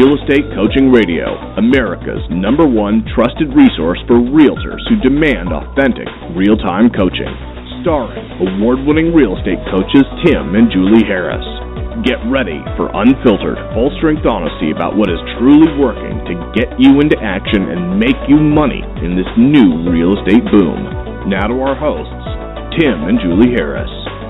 Real Estate Coaching Radio, America's #1 trusted resource for realtors who demand authentic, real-time coaching. Starring award-winning real estate coaches Tim and Julie Harris. Get ready for unfiltered, full-strength honesty about what is truly working to get you into action and make you money in this new real estate boom. Now to our hosts, Tim and Julie Harris.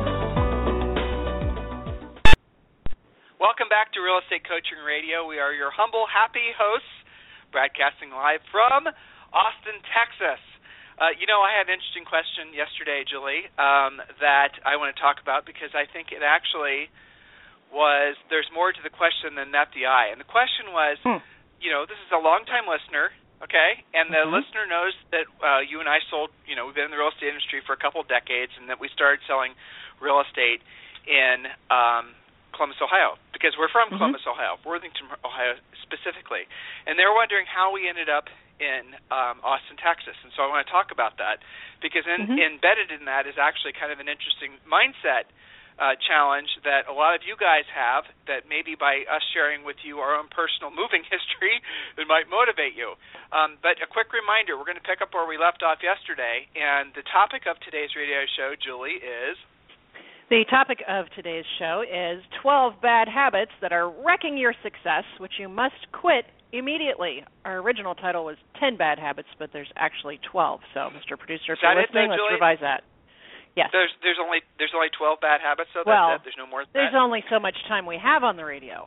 Welcome back to Real Estate Coaching Radio. We are your humble, happy hosts, broadcasting live from Austin, Texas. I had an interesting question yesterday, Julie, that I want to talk about because I think it actually was, there's more to the question than met the eye. And the question was, this is a long-time listener, okay, and the listener knows that you and I sold, we've been in the real estate industry for a couple of decades, and that we started selling real estate in Columbus, Ohio, because we're from Columbus, Ohio, Worthington, Ohio specifically. And they're wondering how we ended up in Austin, Texas. And so I want to talk about that because embedded in that is actually kind of an interesting mindset challenge that a lot of you guys have that maybe by us sharing with you our own personal moving history, it might motivate you. But a quick reminder, we're going to pick up where we left off yesterday, and the topic of today's radio show, Julie, is... The topic of today's show is 12 bad habits that are wrecking your success, which you must quit immediately. Our original title was 10 bad habits, but there's actually 12. So, Mr. Producer, if you're listening, let's revise that. Yes. There's only 12 bad habits, so well, that's it. There's no more than there's that. only so much time we have on the radio.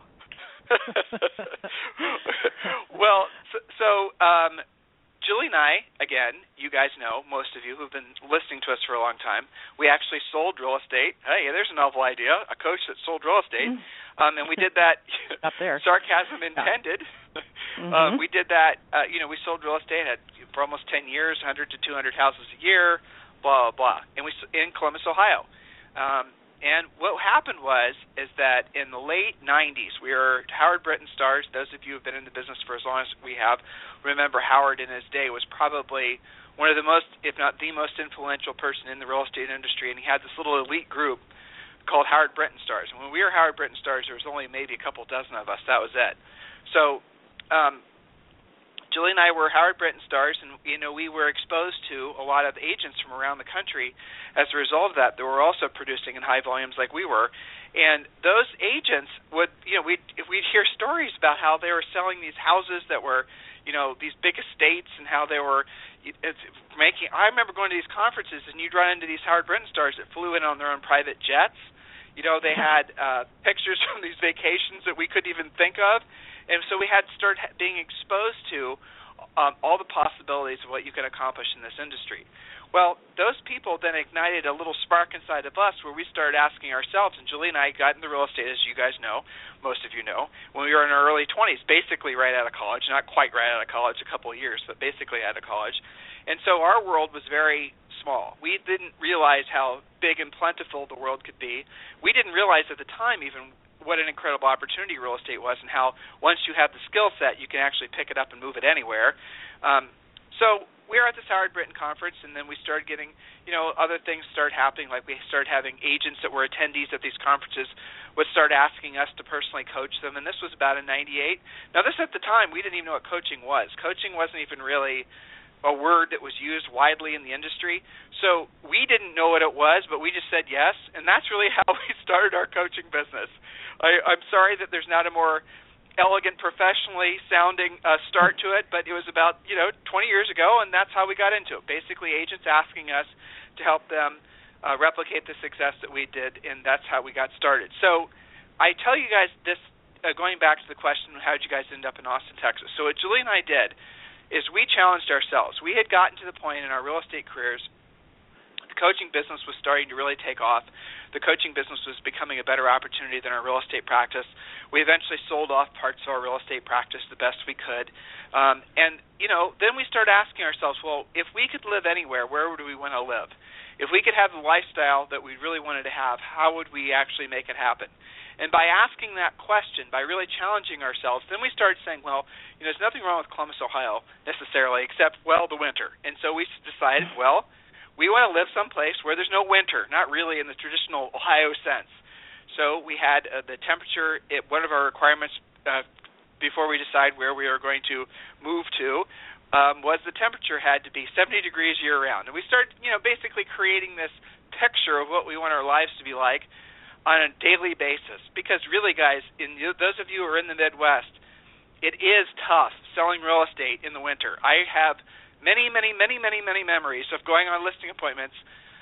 Well, so Julie and I, again, you guys know, most of you who've been listening to us for a long time, we actually sold real estate. Hey, there's a novel idea, a coach that sold real estate. And we did that, up there. Sarcasm intended. We did that, we sold real estate for almost 10 years, 100 to 200 houses a year, blah, blah, blah. And we in Columbus, Ohio. And what happened is that in the late 90s, we were Howard Britton stars. Those of you who have been in the business for as long as we have remember Howard in his day was probably one of the most, if not the most influential person in the real estate industry, and he had this little elite group called Howard Britton stars. And when we were Howard Britton stars, there was only maybe a couple dozen of us. That was it. So Julie and I were Howard Britton stars, and we were exposed to a lot of agents from around the country as a result of that were also producing in high volumes like we were. And those agents would, we'd hear stories about how they were selling these houses that were, these big estates, and how they were making. I remember going to these conferences, and you'd run into these Howard Britton stars that flew in on their own private jets. They had pictures from these vacations that we couldn't even think of. And so we had to start being exposed to all the possibilities of what you can accomplish in this industry. Well, those people then ignited a little spark inside of us where we started asking ourselves, and Julie and I got into real estate, as you guys know, most of you know, when we were in our early 20s, basically right out of college, not quite right out of college, a couple of years, but basically out of college. And so our world was very small. We didn't realize how big and plentiful the world could be. We didn't realize at the time even what an incredible opportunity real estate was, and how once you have the skill set, you can actually pick it up and move it anywhere. So we were at this Howard Britton conference, and then we started getting, other things started happening, like we started having agents that were attendees at these conferences would start asking us to personally coach them, and this was about in 98. Now, this at the time, we didn't even know what coaching was. Coaching wasn't even really a word that was used widely in the industry. So we didn't know what it was, but we just said yes, and that's really how we started our coaching business. I'm sorry that there's not a more elegant, professionally sounding start to it, but it was about 20 years ago, and that's how we got into it. Basically, agents asking us to help them replicate the success that we did, and that's how we got started. So I tell you guys this, going back to the question, how did you guys end up in Austin, Texas? So what Julie and I did is we challenged ourselves. We had gotten to the point in our real estate careers, the coaching business was starting to really take off. The coaching business was becoming a better opportunity than our real estate practice. We eventually sold off parts of our real estate practice the best we could. Then we started asking ourselves, well, if we could live anywhere, where would we want to live? If we could have the lifestyle that we really wanted to have, how would we actually make it happen? And by asking that question, by really challenging ourselves, then we started saying, well, there's nothing wrong with Columbus, Ohio necessarily, except, the winter. And so we decided, we want to live someplace where there's no winter, not really in the traditional Ohio sense. So we had the temperature, one of our requirements before we decide where we are going to move to, was the temperature had to be 70 degrees year-round. And we started, basically creating this picture of what we want our lives to be like on a daily basis. Because really, guys, those of you who are in the Midwest, it is tough selling real estate in the winter. I have many, many, many, many, many memories of going on listing appointments,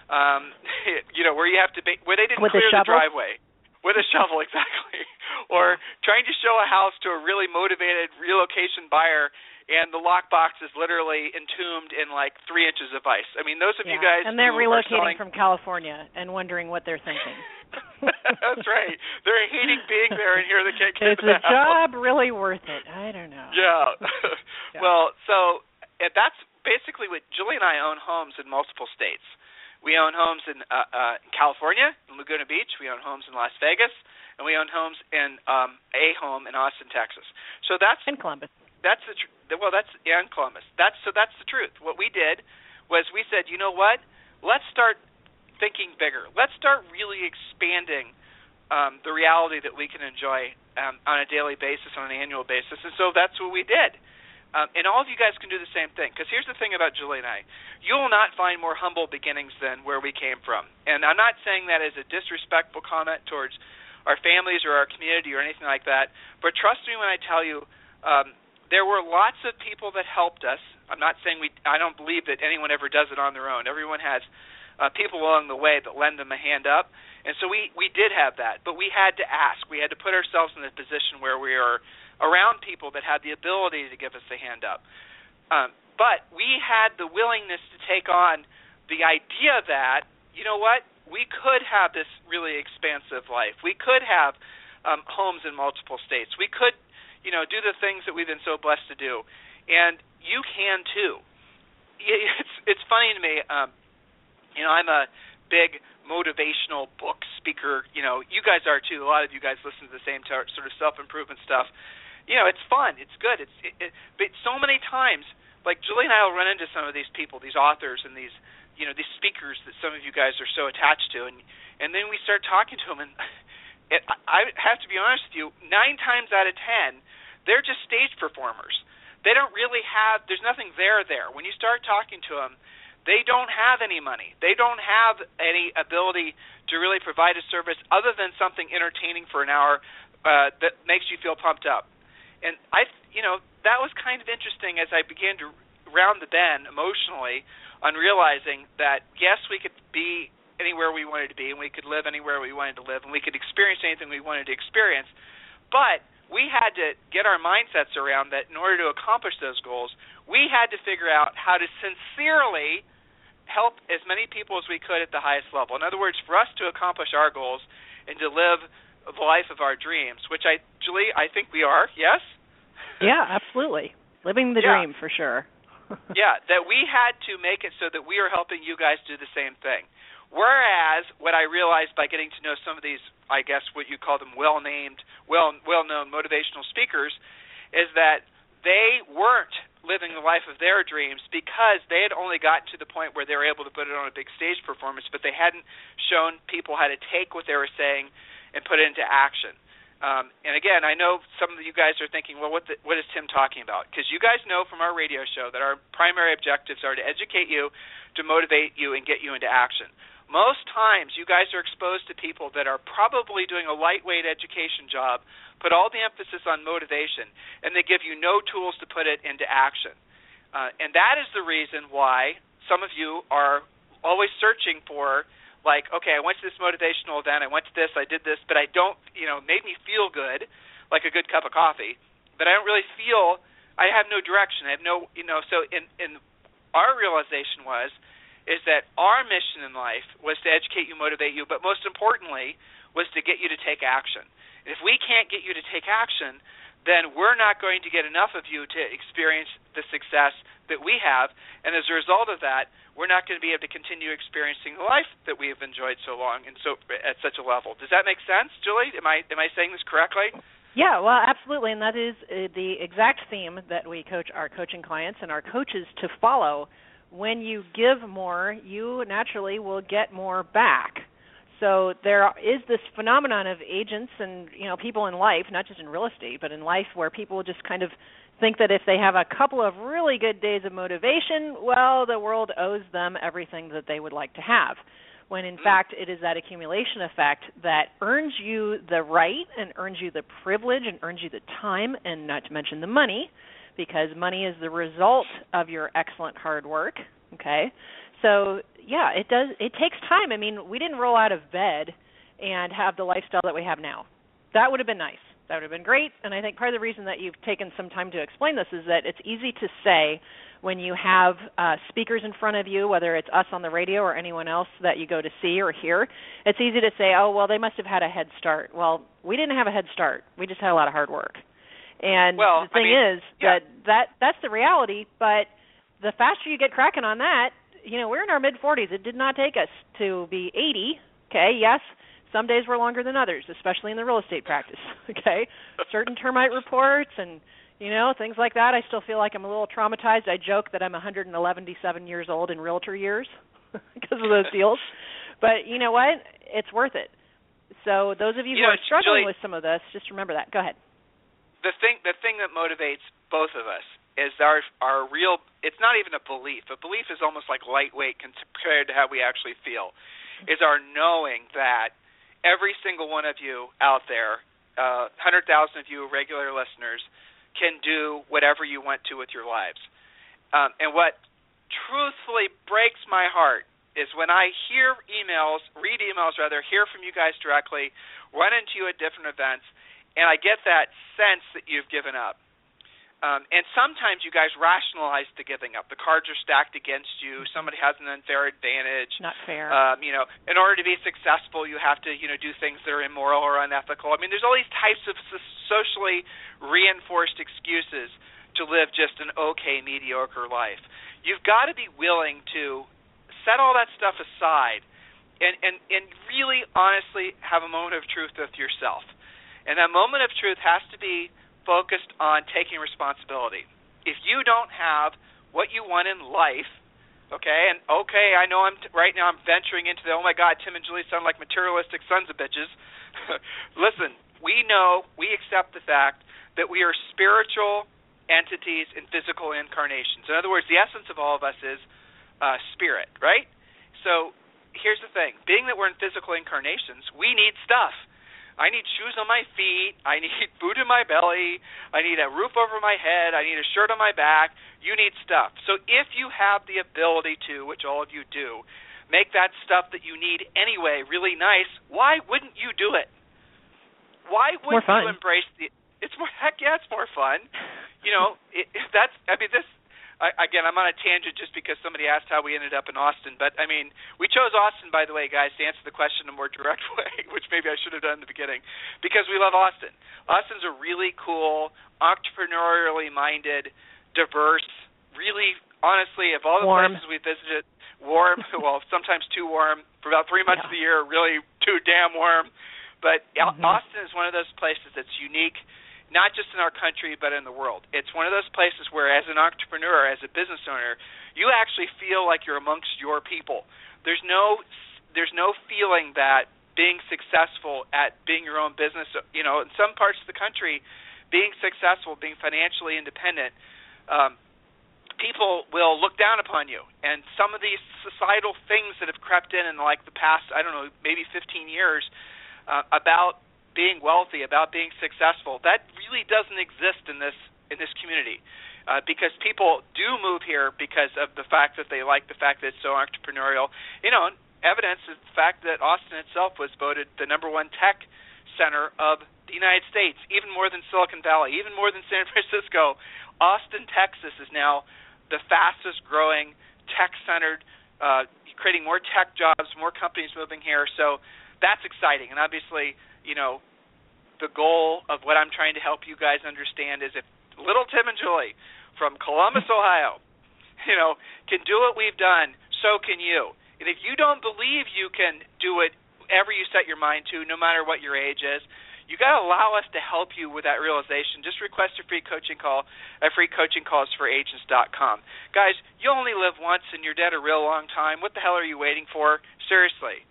where you have to where they didn't clear the driveway. With a shovel, exactly. Or trying to show a house to a really motivated relocation buyer, and the lockbox is literally entombed in like 3 inches of ice. I mean, those of you guys and they're who relocating from California and wondering what they're thinking. That's right. They're hating being there, and here they can't get the house. Is the job really worth it? I don't know. Yeah. Well, so that's basically what Julie and I own homes in multiple states. We own homes in California, in Laguna Beach. We own homes in Las Vegas, and we own homes in a home in Austin, Texas. So that's in Columbus. That's in Columbus. That's the truth. What we did was we said, you know what? Let's start thinking bigger. Let's start really expanding the reality that we can enjoy on a daily basis, on an annual basis. And so that's what we did. And all of you guys can do the same thing. Because here's the thing about Julie and I. You will not find more humble beginnings than where we came from. And I'm not saying that as a disrespectful comment towards our families or our community or anything like that. But trust me when I tell you, there were lots of people that helped us. I'm not saying I don't believe that anyone ever does it on their own. Everyone has people along the way that lend them a hand up. And so we did have that. But we had to ask. We had to put ourselves in a position where we are around people that had the ability to give us a hand up. But we had the willingness to take on the idea that, you know what, we could have this really expansive life. We could have homes in multiple states. We could, do the things that we've been so blessed to do. And you can too. It's funny to me, I'm a big motivational book speaker. You guys are too. A lot of you guys listen to the same sort of self-improvement stuff. It's fun. It's good. But so many times, like Julie and I will run into some of these people, these authors, and these speakers that some of you guys are so attached to, and then we start talking to them, and I have to be honest with you, 9 times out of 10, they're just stage performers. They don't really have. There's nothing there. When you start talking to them, they don't have any money. They don't have any ability to really provide a service other than something entertaining for an hour that makes you feel pumped up. And that was kind of interesting as I began to round the bend emotionally on realizing that, yes, we could be anywhere we wanted to be, and we could live anywhere we wanted to live, and we could experience anything we wanted to experience, but we had to get our mindsets around that in order to accomplish those goals, we had to figure out how to sincerely help as many people as we could at the highest level. In other words, for us to accomplish our goals and to live the life of our dreams, which Julie, I think we are, yes? Yeah, absolutely. Living the dream for sure. Yeah, that we had to make it so that we are helping you guys do the same thing. Whereas what I realized by getting to know some of these, I guess what you call them well-known motivational speakers, is that they weren't living the life of their dreams because they had only gotten to the point where they were able to put it on a big stage performance, but they hadn't shown people how to take what they were saying and put it into action. And again, I know some of you guys are thinking, well, what is Tim talking about? Because you guys know from our radio show that our primary objectives are to educate you, to motivate you, and get you into action. Most times, you guys are exposed to people that are probably doing a lightweight education job, put all the emphasis on motivation, and they give you no tools to put it into action. And that is the reason why some of you are always searching for, like, okay, I went to this motivational event, I went to this, I did this, but I don't, it made me feel good, like a good cup of coffee, but I don't really feel, I have no direction, I have no, so in our realization is that our mission in life was to educate you, motivate you, but most importantly was to get you to take action. And if we can't get you to take action, then we're not going to get enough of you to experience the success that we have, and as a result of that, we're not going to be able to continue experiencing the life that we have enjoyed so long and so at such a level. Does that make sense, Julie? Am I saying this correctly? Yeah, well, absolutely, and that is the exact theme that we coach our coaching clients and our coaches to follow. When you give more, you naturally will get more back. So there is this phenomenon of agents and, people in life, not just in real estate, but in life, where people just kind of think that if they have a couple of really good days of motivation, well, the world owes them everything that they would like to have. When in fact it is that accumulation effect that earns you the right and earns you the privilege and earns you the time, and not to mention the money, because money is the result of your excellent hard work, okay? So, yeah, it takes time. I mean, we didn't roll out of bed and have the lifestyle that we have now. That would have been nice. That would have been great, and I think part of the reason that you've taken some time to explain this is that it's easy to say when you have speakers in front of you, whether it's us on the radio or anyone else that you go to see or hear, it's easy to say, oh, well, they must have had a head start. Well, we didn't have a head start. We just had a lot of hard work. And the thing is that's the reality, but the faster you get cracking on that, we're in our mid-40s. It did not take us to be 80, okay? Yes, some days were longer than others, especially in the real estate practice, okay? Certain termite reports and, things like that. I still feel like I'm a little traumatized. I joke that I'm 177 years old in realtor years because of those deals. But you know what? It's worth it. So those of you who are struggling with some of this, just remember that. Go ahead. The thing that motivates both of us is our real, it's not even a belief. A belief is almost like lightweight compared to how we actually feel, is our knowing that every single one of you out there, 100,000 of you regular listeners, can do whatever you want to with your lives. And what truthfully breaks my heart is when I hear emails, hear from you guys directly, run into you at different events, and I get that sense that you've given up. And sometimes you guys rationalize the giving up. The cards are stacked against you. Somebody has an unfair advantage. Not fair. In order to be successful, you have to, do things that are immoral or unethical. I mean, there's all these types of socially reinforced excuses to live just an okay, mediocre life. You've got to be willing to set all that stuff aside and really honestly have a moment of truth with yourself. And that moment of truth has to be focused on taking responsibility. If you don't have what you want in life, I know right now I'm venturing into oh my God, Tim and Julie sound like materialistic sons of bitches. Listen, we accept the fact that we are spiritual entities in physical incarnations. In other words, the essence of all of us is spirit, right? So here's the thing. Being that we're in physical incarnations, we need stuff. I need shoes on my feet. I need food in my belly. I need a roof over my head. I need a shirt on my back. You need stuff. So if you have the ability to, which all of you do, make that stuff that you need anyway really nice, why wouldn't you do it? Why wouldn't you embrace it's more, heck yeah, it's more fun. Again, I'm on a tangent just because somebody asked how we ended up in Austin. But, we chose Austin, by the way, guys, to answer the question in a more direct way, which maybe I should have done in the beginning, because we love Austin. Austin's a really cool, entrepreneurially minded, diverse, really, honestly, of all the places we visited, warm, well, sometimes too warm, for about 3 months of the year, really too damn warm. But Austin is one of those places that's unique, not just in our country, but in the world. It's one of those places where, as an entrepreneur, as a business owner, you actually feel like you're amongst your people. There's no feeling that being successful at being your own business, in some parts of the country, being successful, being financially independent, people will look down upon you. And some of these societal things that have crept in like the past, maybe 15 years, about being wealthy, about being successful, that really doesn't exist in this community, because people do move here because of the fact that they like the fact that it's so entrepreneurial. Evidence is the fact that Austin itself was voted the #1 tech center of the United States, even more than Silicon Valley, even more than San Francisco. Austin, Texas is now the fastest growing tech-centered, creating more tech jobs, more companies moving here. So that's exciting. And obviously, the goal of what I'm trying to help you guys understand is if little Tim and Julie from Columbus, Ohio, can do what we've done, so can you. And if you don't believe you can do it whatever you set your mind to, no matter what your age is, you got to allow us to help you with that realization. Just request a free coaching call at freecoachingcallsforagents.com. Guys, you only live once and you're dead a real long time. What the hell are you waiting for? Seriously.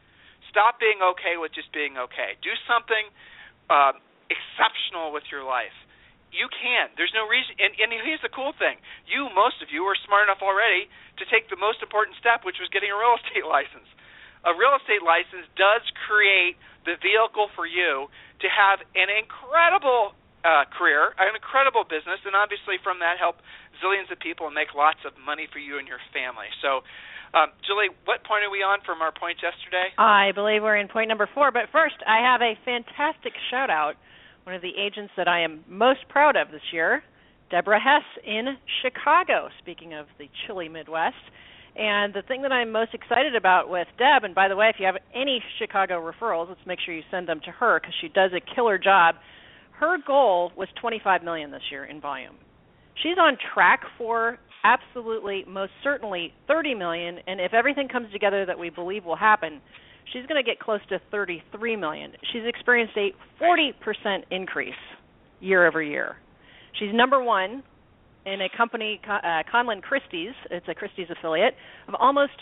Stop being okay with just being okay. Do something exceptional with your life. You can. There's no reason. And here's the cool thing. Most of you, are smart enough already to take the most important step, which was getting a real estate license. A real estate license does create the vehicle for you to have an incredible career, an incredible business, and obviously from that help zillions of people and make lots of money for you and your family. So, Julie, what point are we on from our points yesterday? I believe we're in point number 4. But first, I have a fantastic shout-out. One of the agents that I am most proud of this year, Deborah Hess in Chicago, speaking of the chilly Midwest. And the thing that I'm most excited about with Deb, and by the way, if you have any Chicago referrals, let's make sure you send them to her because she does a killer job. Her goal was $25 million this year in volume. She's on track for absolutely, most certainly, $30 million, and if everything comes together that we believe will happen, she's going to get close to $33 million. She's experienced a 40% increase year over year. She's number one in a company, Conlon Christie's, it's a Christie's affiliate, of almost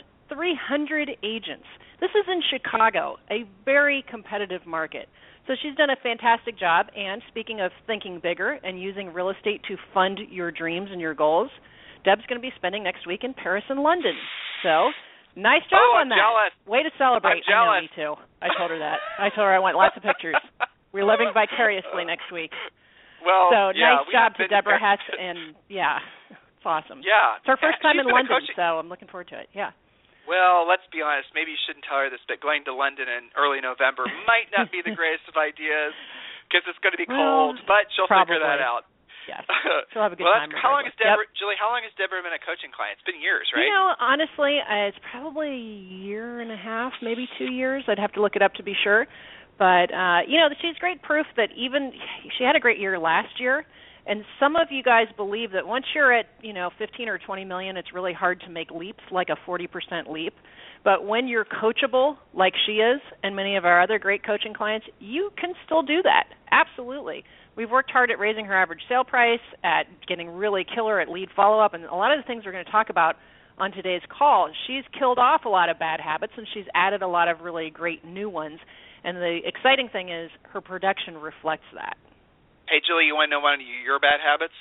300 agents. This is in Chicago, a very competitive market. So she's done a fantastic job, and speaking of thinking bigger and using real estate to fund your dreams and your goals, Deb's going to be spending next week in Paris and London. So nice job on that. Jealous. Way to celebrate. I'm jealous. I know, me too. I told her that. I told her I want lots of pictures. We're living vicariously next week. Well, so yeah, nice job to Deborah Hess, and it's awesome. Yeah. It's her first time in London, coaching. so I'm looking forward to it. Yeah. Well, let's be honest. Maybe you shouldn't tell her this, but going to London in early November might not be the greatest of ideas because it's going to be cold, but she'll figure that out. Yes. She'll have a good time. How long has Deborah, Julie, how long has Deborah been a coaching client? It's been years, right? Honestly, it's probably a year and a half, maybe 2 years. I'd have to look it up to be sure. But, she's great proof that even she had a great year last year. And some of you guys believe that once you're at, 15 or 20 million, it's really hard to make leaps, like a 40% leap. But when you're coachable, like she is, and many of our other great coaching clients, you can still do that. Absolutely. We've worked hard at raising her average sale price, at getting really killer at lead follow-up, and a lot of the things we're going to talk about on today's call. She's killed off a lot of bad habits, and she's added a lot of really great new ones. And the exciting thing is her production reflects that. Hey, Julie, you want to know one of your bad habits?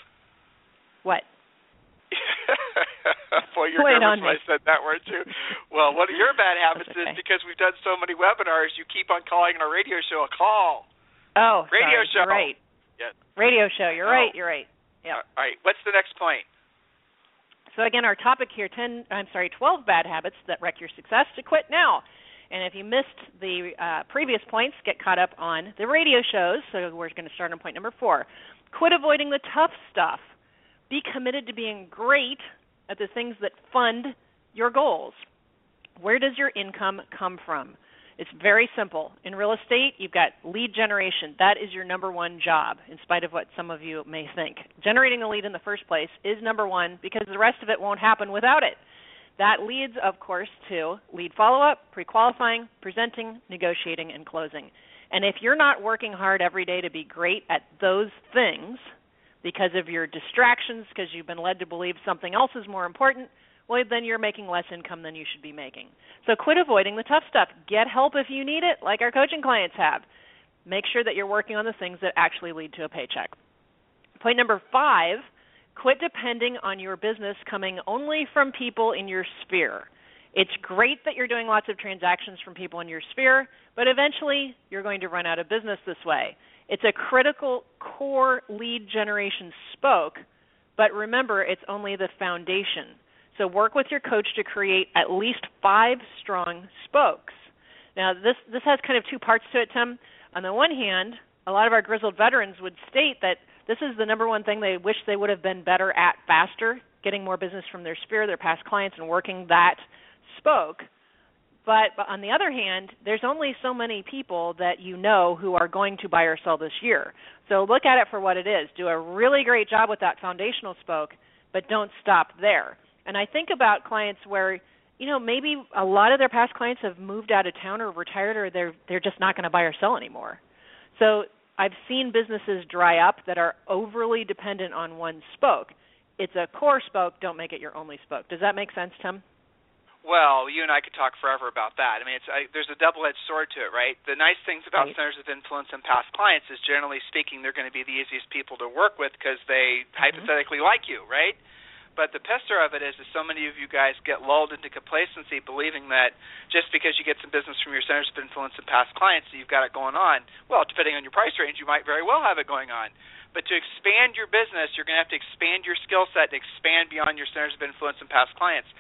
What? Boy, you're nervous when I said that word, too. Well, one of your bad habits is because we've done so many webinars, you keep on calling our radio show a call. Oh, radio show. You're right. Yes. Radio show. You're right. You're right. Yeah. All right. What's the next point? So, again, our topic here, 12 bad habits that wreck your success. To quit now. And if you missed the previous points, get caught up on the radio shows. So we're going to start on point number 4. Quit avoiding the tough stuff. Be committed to being great at the things that fund your goals. Where does your income come from? It's very simple. In real estate, you've got lead generation. That is your number one job, in spite of what some of you may think. Generating the lead in the first place is number one because the rest of it won't happen without it. That leads, of course, to lead follow-up, pre-qualifying, presenting, negotiating, and closing. And if you're not working hard every day to be great at those things because of your distractions, because you've been led to believe something else is more important, well, then you're making less income than you should be making. So quit avoiding the tough stuff. Get help if you need it, like our coaching clients have. Make sure that you're working on the things that actually lead to a paycheck. Point number 5, quit depending on your business coming only from people in your sphere. It's great that you're doing lots of transactions from people in your sphere, but eventually you're going to run out of business this way. It's a critical core lead generation spoke, but remember, it's only the foundation. So work with your coach to create at least 5 strong spokes. Now, this has kind of 2 parts to it, Tim. On the one hand, a lot of our grizzled veterans would state that this is the number one thing they wish they would have been better at faster, getting more business from their sphere, their past clients, and working that spoke. But on the other hand, there's only so many people that you know who are going to buy or sell this year. So look at it for what it is. Do a really great job with that foundational spoke, but don't stop there. And I think about clients where, maybe a lot of their past clients have moved out of town or retired, or they're just not going to buy or sell anymore. So I've seen businesses dry up that are overly dependent on one spoke. It's a core spoke. Don't make it your only spoke. Does that make sense, Tim? Well, you and I could talk forever about that. I mean, there's a double-edged sword to it, right? The nice things about centers of influence and past clients is, generally speaking, they're going to be the easiest people to work with because they hypothetically like you, right? But the pester of it is so many of you guys get lulled into complacency, believing that just because you get some business from your centers of influence and past clients, you've got it going on. Well, depending on your price range, you might very well have it going on. But to expand your business, you're going to have to expand your skill set and expand beyond your centers of influence and past clients.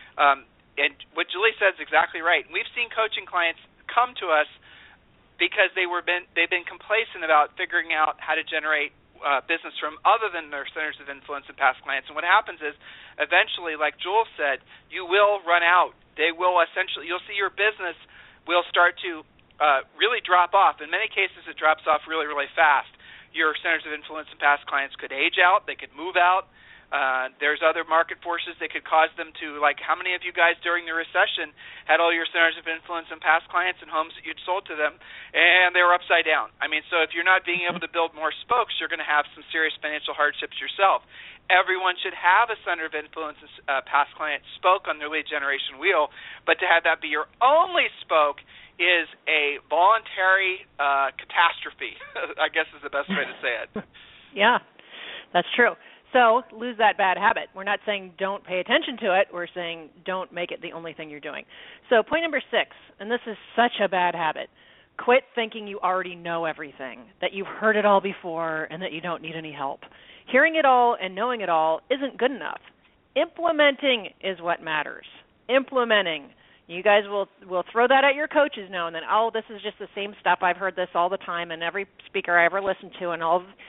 And what Julie said is exactly right. We've seen coaching clients come to us because they've been complacent about figuring out how to generate business from other than their centers of influence and past clients. And what happens is, eventually, like Jules said, you will run out. You'll see your business will start to really drop off. In many cases, it drops off really, really fast. Your centers of influence and past clients could age out. They could move out. There's other market forces that could cause them to, like, how many of you guys during the recession had all your centers of influence and past clients and homes that you'd sold to them, and they were upside down? I mean, so if you're not being able to build more spokes, you're going to have some serious financial hardships yourself. Everyone should have a center of influence and past client spoke on their lead generation wheel, but to have that be your only spoke is a voluntary catastrophe, I guess is the best way to say it. Yeah, that's true. So lose that bad habit. We're not saying don't pay attention to it. We're saying don't make it the only thing you're doing. So point number 6, and this is such a bad habit, quit thinking you already know everything, that you've heard it all before and that you don't need any help. Hearing it all and knowing it all isn't good enough. Implementing is what matters. Implementing. You guys will throw that at your coaches now and then. Oh, this is just the same stuff. I've heard this all the time, and every speaker I ever listen to, and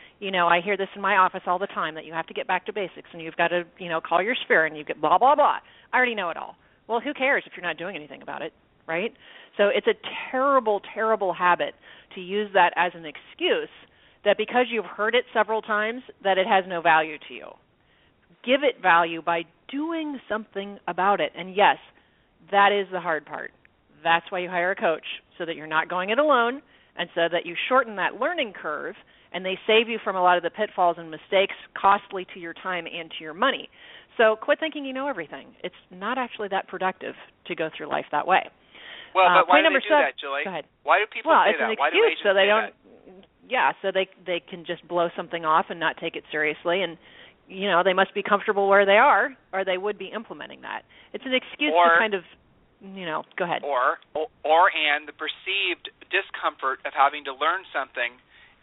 I hear this in my office all the time, that you have to get back to basics, and you've got to, call your sphere, and you get blah, blah, blah. I already know it all. Well, who cares if you're not doing anything about it, right? So it's a terrible, terrible habit to use that as an excuse that because you've heard it several times that it has no value to you. Give it value by doing something about it. And yes, that is the hard part. That's why you hire a coach, so that you're not going it alone and so that you shorten that learning curve and they save you from a lot of the pitfalls and mistakes costly to your time and to your money. So quit thinking you know everything. It's not actually that productive to go through life that way. Well, but why do they do that, Julie? Go ahead. Why do people say that? Why do agents so they say don't, that? Yeah, so they can just blow something off and not take it seriously, and they must be comfortable where they are, or they would be implementing that. It's an excuse to kind of, go ahead. Or the perceived discomfort of having to learn something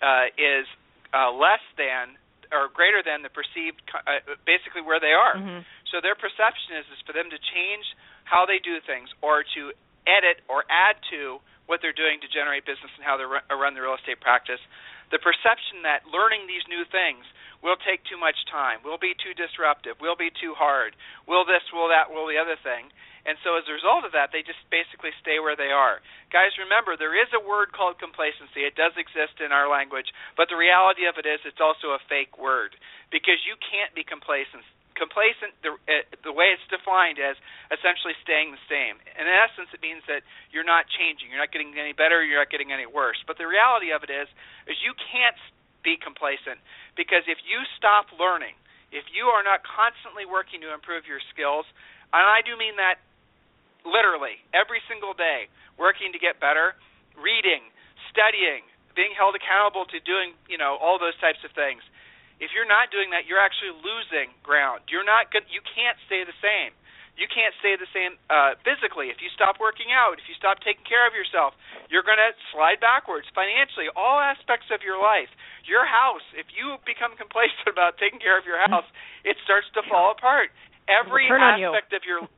is less than or greater than the perceived, basically where they are. Mm-hmm. So their perception is for them to change how they do things, or to edit or add to what they're doing to generate business and how they run the real estate practice. The perception that learning these new things will take too much time, will be too disruptive, will be too hard, will this, will that, will the other thing. And so as a result of that, they just basically stay where they are. Guys, remember, there is a word called complacency. It does exist in our language, but the reality of it is it's also a fake word, because you can't be complacent. Complacent, the way it's defined as essentially staying the same. In essence, it means that you're not changing. You're not getting any better. You're not getting any worse. But the reality of it is you can't be complacent, because if you stop learning, if you are not constantly working to improve your skills, and I do mean that literally every single day, working to get better, reading, studying, being held accountable to doing, all those types of things. If you're not doing that, you're actually losing ground. You can't stay the same. You can't stay the same physically. If you stop working out, if you stop taking care of yourself, you're going to slide backwards financially, all aspects of your life. Your house, if you become complacent about taking care of your house, it starts to fall apart. Every aspect of your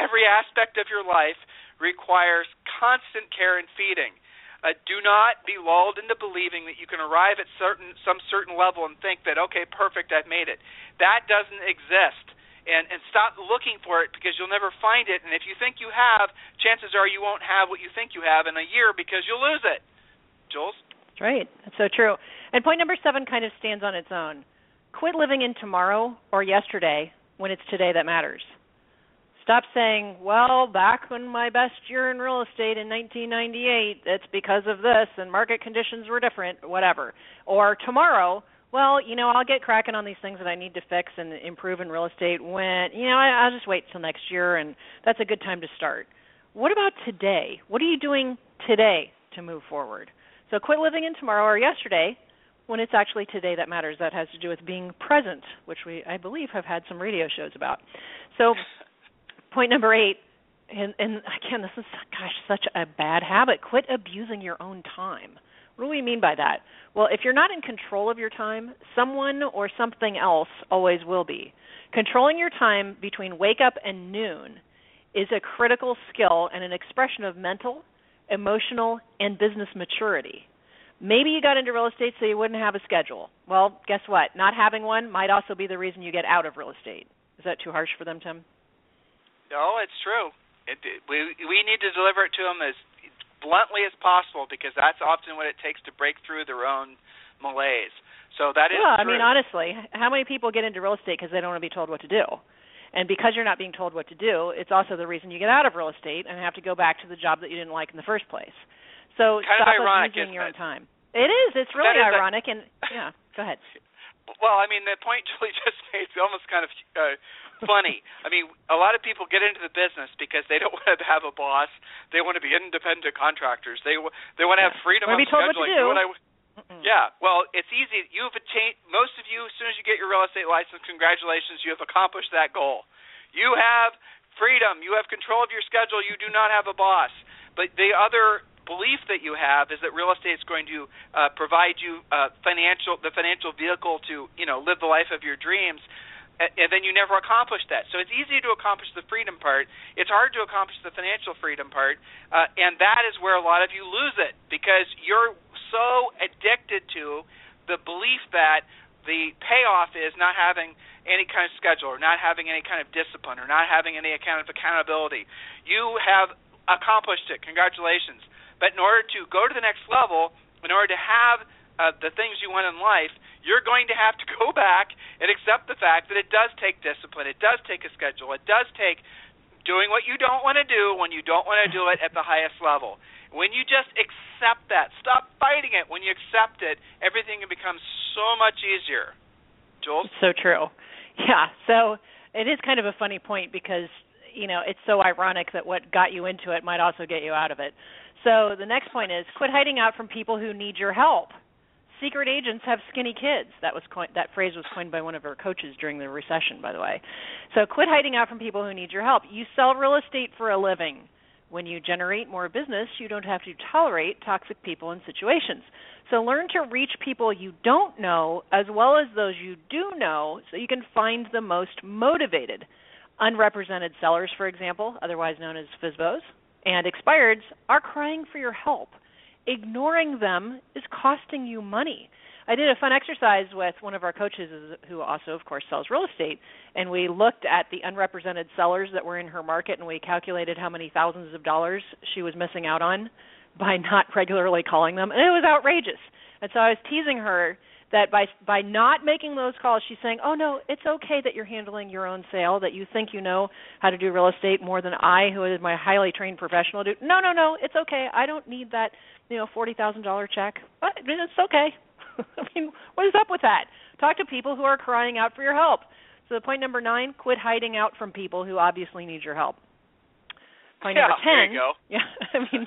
life requires constant care and feeding. Do not be lulled into believing that you can arrive at some certain level and think that, okay, perfect, I've made it. That doesn't exist. And stop looking for it, because you'll never find it. And if you think you have, chances are you won't have what you think you have in a year, because you'll lose it. Jules? That's right. That's so true. And point number 7 kind of stands on its own. Quit living in tomorrow or yesterday when it's today that matters. Stop saying, well, back in my best year in real estate in 1998, it's because of this and market conditions were different, whatever. Or tomorrow, well, I'll get cracking on these things that I need to fix and improve in real estate when, I'll just wait till next year, and that's a good time to start. What about today? What are you doing today to move forward? So quit living in tomorrow or yesterday when it's actually today that matters. That has to do with being present, which I believe, have had some radio shows about. So point number 8, and again, this is, such a bad habit. Quit abusing your own time. What do we mean by that? Well, if you're not in control of your time, someone or something else always will be. Controlling your time between wake up and noon is a critical skill and an expression of mental, emotional, and business maturity. Maybe you got into real estate so you wouldn't have a schedule. Well, guess what? Not having one might also be the reason you get out of real estate. Is that too harsh for them, Tim? No, it's true. We need to deliver it to them as bluntly as possible, because that's often what it takes to break through their own malaise. So that is true. I mean, honestly, how many people get into real estate because they don't want to be told what to do? And because you're not being told what to do, it's also the reason you get out of real estate and have to go back to the job that you didn't like in the first place. So kind stop of ironic, abusing your own time. It is. It's really ironic. And yeah, go ahead. Well, I mean, the point Julie just made is almost kind of funny. I mean, a lot of people get into the business because they don't want to have a boss. They want to be independent contractors. They want to have freedom of scheduling. Yeah. Well, it's easy. Most of you, as soon as you get your real estate license, congratulations, you have accomplished that goal. You have freedom. You have control of your schedule. You do not have a boss. But the other belief that you have is that real estate is going to provide you the financial vehicle to live the life of your dreams. And then you never accomplish that. So it's easy to accomplish the freedom part. It's hard to accomplish the financial freedom part, and that is where a lot of you lose it, because you're so addicted to the belief that the payoff is not having any kind of schedule or not having any kind of discipline or not having any kind of accountability. You have accomplished it. Congratulations. But in order to go to the next level, in order to have the things you want in life, you're going to have to go back and accept the fact that it does take discipline, it does take a schedule, it does take doing what you don't want to do when you don't want to do it at the highest level. When you just accept that, stop fighting it. When you accept it, everything can become so much easier. Jules? It's so true. Yeah, so it is kind of a funny point because, it's so ironic that what got you into it might also get you out of it. So the next point is quit hiding out from people who need your help. Secret agents have skinny kids. That phrase was coined by one of our coaches during the recession, by the way. So quit hiding out from people who need your help. You sell real estate for a living. When you generate more business, you don't have to tolerate toxic people and situations. So learn to reach people you don't know as well as those you do know so you can find the most motivated. Unrepresented sellers, for example, otherwise known as FSBOs, and expireds are crying for your help. Ignoring them is costing you money. I did a fun exercise with one of our coaches who also, of course, sells real estate, and we looked at the unrepresented sellers that were in her market, and we calculated how many thousands of dollars she was missing out on by not regularly calling them, and it was outrageous. And so I was teasing her that by not making those calls, she's saying, oh, no, it's okay that you're handling your own sale, that you think you know how to do real estate more than I, who is my highly trained professional, do. No, it's okay. I don't need that, $40,000 check. But it's okay. I mean, what is up with that? Talk to people who are crying out for your help. So point number 9, quit hiding out from people who obviously need your help. Point number 10. There you go. Yeah, I mean,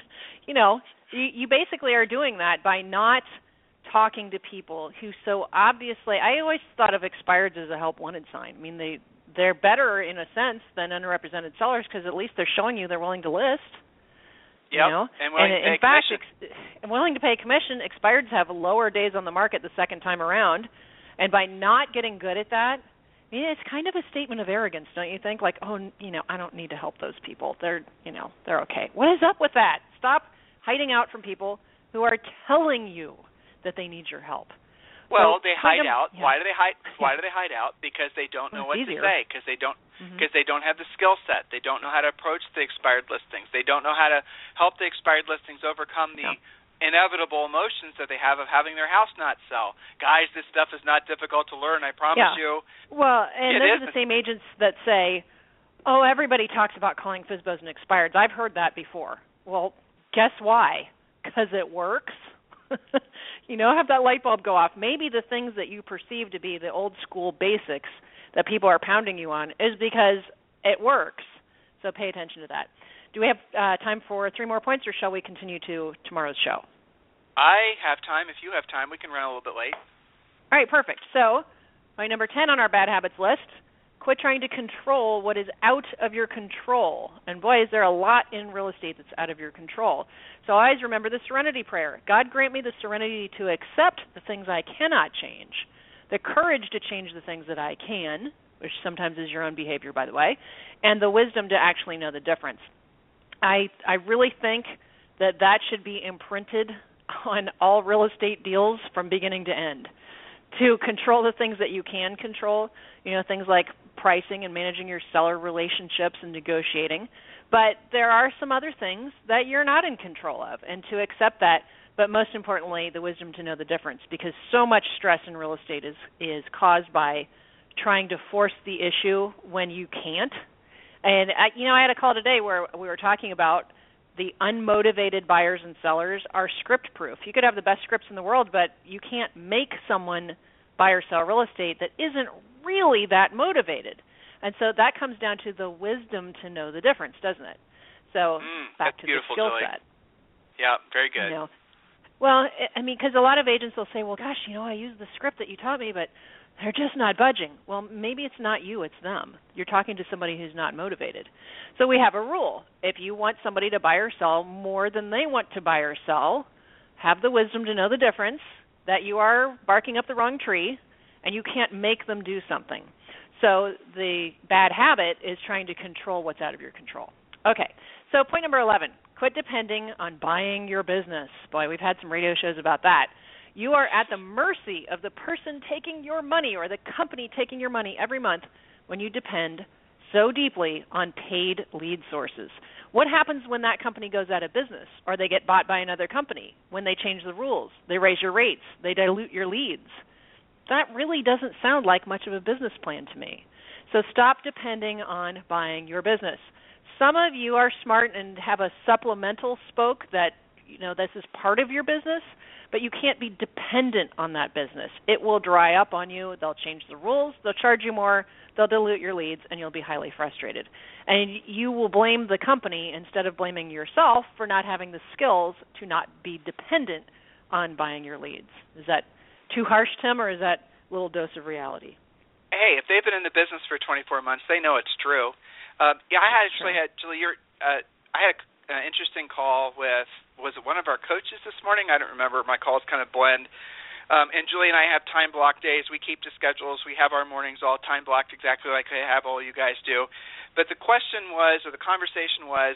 you basically are doing that by not talking to people who so obviously, I always thought of expireds as a help wanted sign. I mean, they're better in a sense than unrepresented sellers because at least they're showing you they're willing to list. Yep. And in fact, willing to pay commission, expireds have lower days on the market the second time around. And by not getting good at that, I mean, it's kind of a statement of arrogance, don't you think? Like, I don't need to help those people. They're okay. What is up with that? Stop hiding out from people who are telling you that they need your help. Well, they hide out. Yeah. Why do they hide? Why do they hide out? Because they don't know what to say. Because they don't have the skill set. They don't know how to approach the expired listings. They don't know how to help the expired listings overcome the inevitable emotions that they have of having their house not sell. Guys, this stuff is not difficult to learn. I promise you. Well, and those are the same agents that say, "Oh, everybody talks about calling FSBOs and expireds. I've heard that before." Well, guess why? Because it works. Have that light bulb go off. Maybe the things that you perceive to be the old school basics that people are pounding you on is because it works. So pay attention to that. Do we have time for 3 more points, or shall we continue to tomorrow's show? I have time. If you have time, we can run a little bit late. All right, perfect. So point number 10 on our bad habits list, quit trying to control what is out of your control. And boy, is there a lot in real estate that's out of your control. So always remember the serenity prayer. God grant me the serenity to accept the things I cannot change, the courage to change the things that I can, which sometimes is your own behavior, by the way, and the wisdom to actually know the difference. I really think that should be imprinted on all real estate deals from beginning to end. To control the things that you can control, things like pricing and managing your seller relationships and negotiating. But there are some other things that you're not in control of, and to accept that, but most importantly, the wisdom to know the difference, because so much stress in real estate is caused by trying to force the issue when you can't. And, I had a call today where we were talking about the unmotivated buyers and sellers are script proof. You could have the best scripts in the world, but you can't make someone buy or sell real estate that isn't really that motivated. And so that comes down to the wisdom to know the difference, doesn't it? So back to the skill set. Yeah, very good. Well, because a lot of agents will say, well, gosh, I used the script that you taught me, but they're just not budging. Well, maybe it's not you, it's them. You're talking to somebody who's not motivated. So we have a rule. If you want somebody to buy or sell more than they want to buy or sell, have the wisdom to know the difference, that you are barking up the wrong tree, and you can't make them do something. So the bad habit is trying to control what's out of your control. Okay, so point number 11, quit depending on buying your business. Boy, we've had some radio shows about that. You are at the mercy of the person taking your money or the company taking your money every month when you depend so deeply on paid lead sources. What happens when that company goes out of business or they get bought by another company? When they change the rules, they raise your rates, they dilute your leads. That really doesn't sound like much of a business plan to me. So stop depending on buying your business. Some of you are smart and have a supplemental spoke that, this is part of your business, but you can't be dependent on that business. It will dry up on you. They'll change the rules. They'll charge you more. They'll dilute your leads, and you'll be highly frustrated. And you will blame the company instead of blaming yourself for not having the skills to not be dependent on buying your leads. Is that too harsh, Tim, or is that a little dose of reality? Hey, if they've been in the business for 24 months, they know it's true. I had Julie. I had an interesting call with, was it one of our coaches this morning? I don't remember. My calls kind of blend. And Julie and I have time block days. We keep to schedules. We have our mornings all time blocked exactly like I have all you guys do. But the question was, or the conversation was,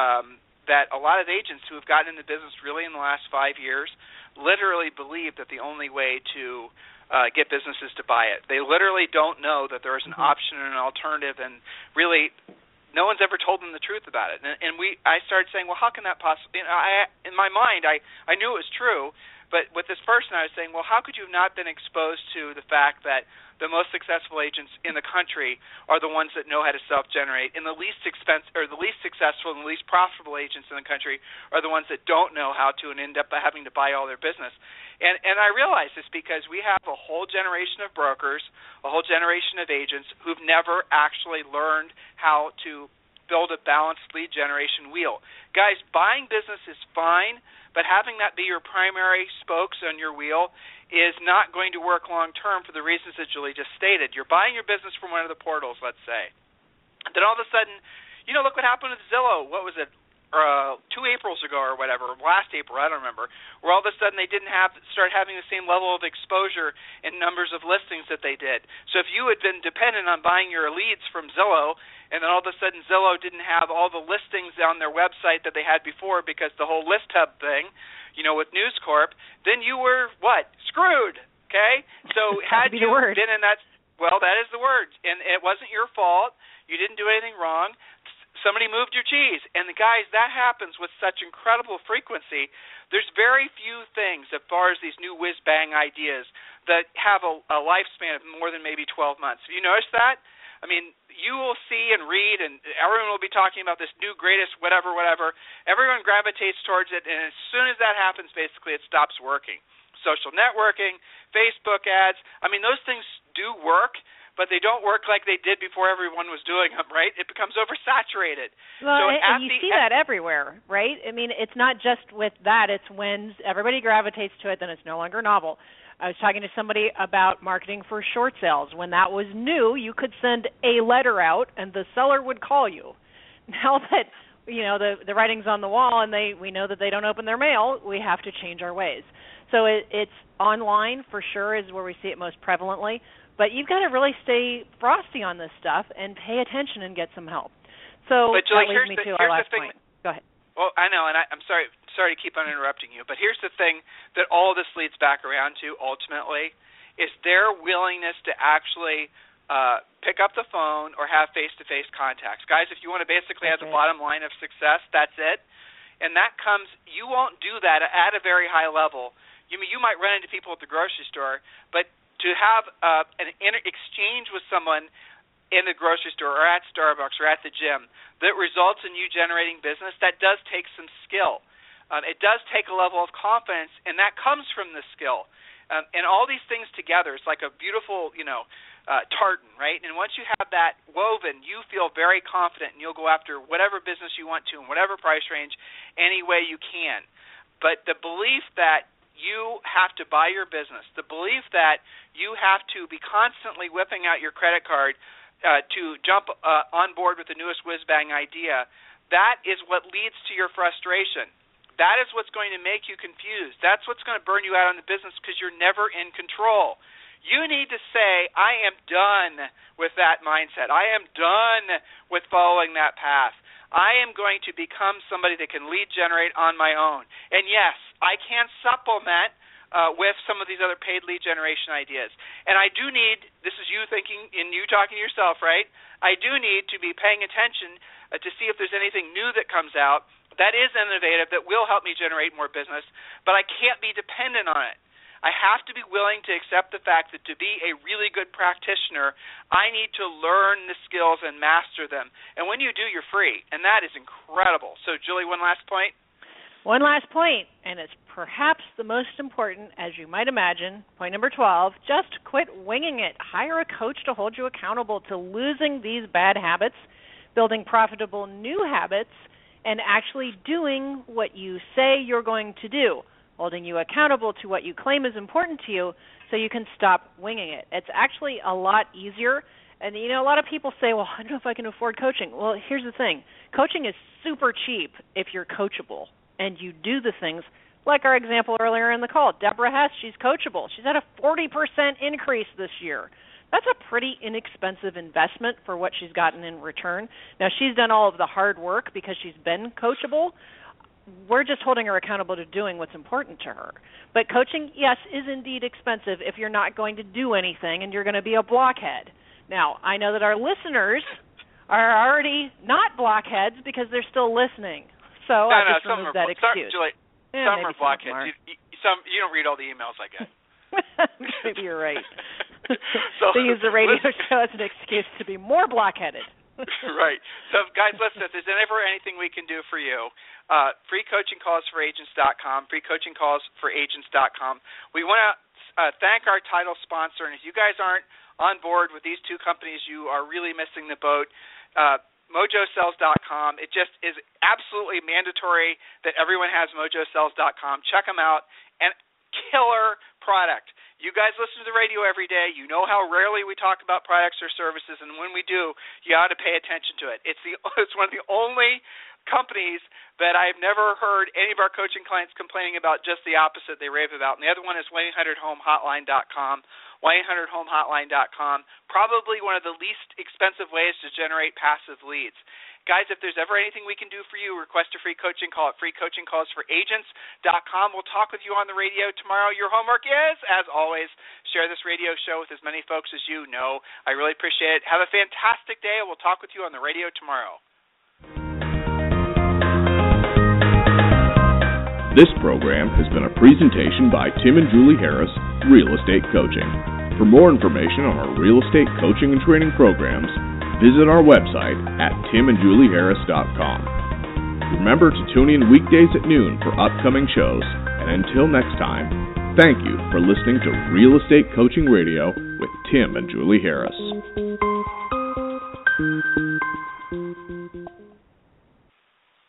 that a lot of agents who have gotten into business really in the last 5 years literally believe that the only way to get business is to buy it. They literally don't know that there is an option and an alternative, and really no one's ever told them the truth about it. And I started saying, well, how can that possibly? In my mind, I knew it was true, but with this person, I was saying, well, how could you have not been exposed to the fact that the most successful agents in the country are the ones that know how to self-generate, and the least successful and the least profitable agents in the country are the ones that don't know how to and end up having to buy all their business. And I realize this because we have a whole generation of brokers, a whole generation of agents who've never actually learned how to build a balanced lead generation wheel. Guys, buying business is fine, but having that be your primary spokes on your wheel is not going to work long term for the reasons that Julie just stated. You're buying your business from one of the portals, let's say. And then all of a sudden, look what happened with Zillow. What was it? 2 Aprils ago or whatever, last April, I don't remember, where all of a sudden they didn't start having the same level of exposure and numbers of listings that they did. So if you had been dependent on buying your leads from Zillow, and then all of a sudden Zillow didn't have all the listings on their website that they had before because the whole List Hub thing, with News Corp, then you were, what? Screwed, okay? So had you been in that, well, that is the word, and it wasn't your fault. You didn't do anything wrong. Somebody moved your cheese. And the guys, that happens with such incredible frequency. There's very few things as far as these new whiz-bang ideas that have a lifespan of more than maybe 12 months. Have you noticed that? I mean, you will see and read, and everyone will be talking about this new greatest whatever. Everyone gravitates towards it, and as soon as that happens, basically it stops working. social networking, Facebook ads. I mean, those things do work, but they don't work like they did before everyone was doing them, right? It becomes oversaturated. Well, and you see that everywhere, right? I mean, it's not just with that. It's when everybody gravitates to it, then it's no longer novel. I was talking to somebody about marketing for short sales. When that was new, you could send a letter out, and the seller would call you. Now that the writing's on the wall, and we know that they don't open their mail, we have to change our ways. So it's online for sure is where we see it most prevalently. But you've got to really stay frosty on this stuff and pay attention and get some help. So but Julie, that leads me to our last point. Go ahead. Well, I know, and I'm sorry to keep on interrupting you, but here's the thing that all this leads back around to ultimately is their willingness to actually pick up the phone or have face-to-face contacts. Guys, if you want to basically have the bottom line of success, that's it. And that comes, you won't do that at a very high level. You might run into people at the grocery store, but to have an exchange with someone in the grocery store or at Starbucks or at the gym that results in you generating business, that does take some skill. It does take a level of confidence, and that comes from the skill. And all these things together, it's like a beautiful, tartan, right? And once you have that woven, you feel very confident, and you'll go after whatever business you want to in whatever price range any way you can. But the belief that you have to buy your business, the belief that you have to be constantly whipping out your credit card to jump on board with the newest whiz-bang idea, that is what leads to your frustration. That is what's going to make you confused. That's what's going to burn you out on the business because you're never in control. You need to say, I am done with that mindset. I am done with following that path. I am going to become somebody that can lead generate on my own. And yes, I can supplement with some of these other paid lead generation ideas. And I do need, this is you thinking and you talking to yourself, right? I do need to be paying attention to see if there's anything new that comes out that is innovative, that will help me generate more business, but I can't be dependent on it. I have to be willing to accept the fact that to be a really good practitioner, I need to learn the skills and master them. And when you do, you're free, and that is incredible. So, Julie, one last point? One last point, and it's perhaps the most important, as you might imagine. Point number 12, just quit winging it. Hire a coach to hold you accountable to losing these bad habits, building profitable new habits, and actually doing what you say you're going to do, holding you accountable to what you claim is important to you so you can stop winging it. It's actually a lot easier. And, a lot of people say, well, I don't know if I can afford coaching. Well, here's the thing. Coaching is super cheap if you're coachable and you do the things like our example earlier in the call. Deborah Hess, she's coachable. She's had a 40% increase this year. That's a pretty inexpensive investment for what she's gotten in return. Now, she's done all of the hard work because she's been coachable. We're just holding her accountable to doing what's important to her. But coaching, yes, is indeed expensive if you're not going to do anything and you're going to be a blockhead. Now, I know that our listeners are already not blockheads because they're still listening. So I just removed that excuse. Some are blockheads. You don't read all the emails I get. Maybe you're right. So they use the radio show as an excuse to be more blockheaded. Right. So, guys, listen, if there's ever anything we can do for you, freecoachingcallsforagents.com, freecoachingcallsforagents.com. We want to thank our title sponsor, and if you guys aren't on board with these two companies, you are really missing the boat. MojoSells.com. It just is absolutely mandatory that everyone has MojoSells.com. Check them out. And killer product. You guys listen to the radio every day. You know how rarely we talk about products or services, and when we do, you ought to pay attention to it. It's one of the only companies that I've never heard any of our coaching clients complaining about, just the opposite they rave about. And the other one is 1-800-HOME-HOTLINE.com. 1-800-HOME-HOTLINE.com. Probably one of the least expensive ways to generate passive leads. Guys, if there's ever anything we can do for you, request a free coaching call at freecoachingcallsforagents.com. We'll talk with you on the radio tomorrow. Your homework is, as always, share this radio show with as many folks as you know. I really appreciate it. Have a fantastic day, and we'll talk with you on the radio tomorrow. This program has been a presentation by Tim and Julie Harris, Real Estate Coaching. For more information on our real estate coaching and training programs, visit our website at timandjulieharris.com. Remember to tune in weekdays at noon for upcoming shows, and until next time, Thank you for listening to Real Estate Coaching Radio with Tim and Julie Harris.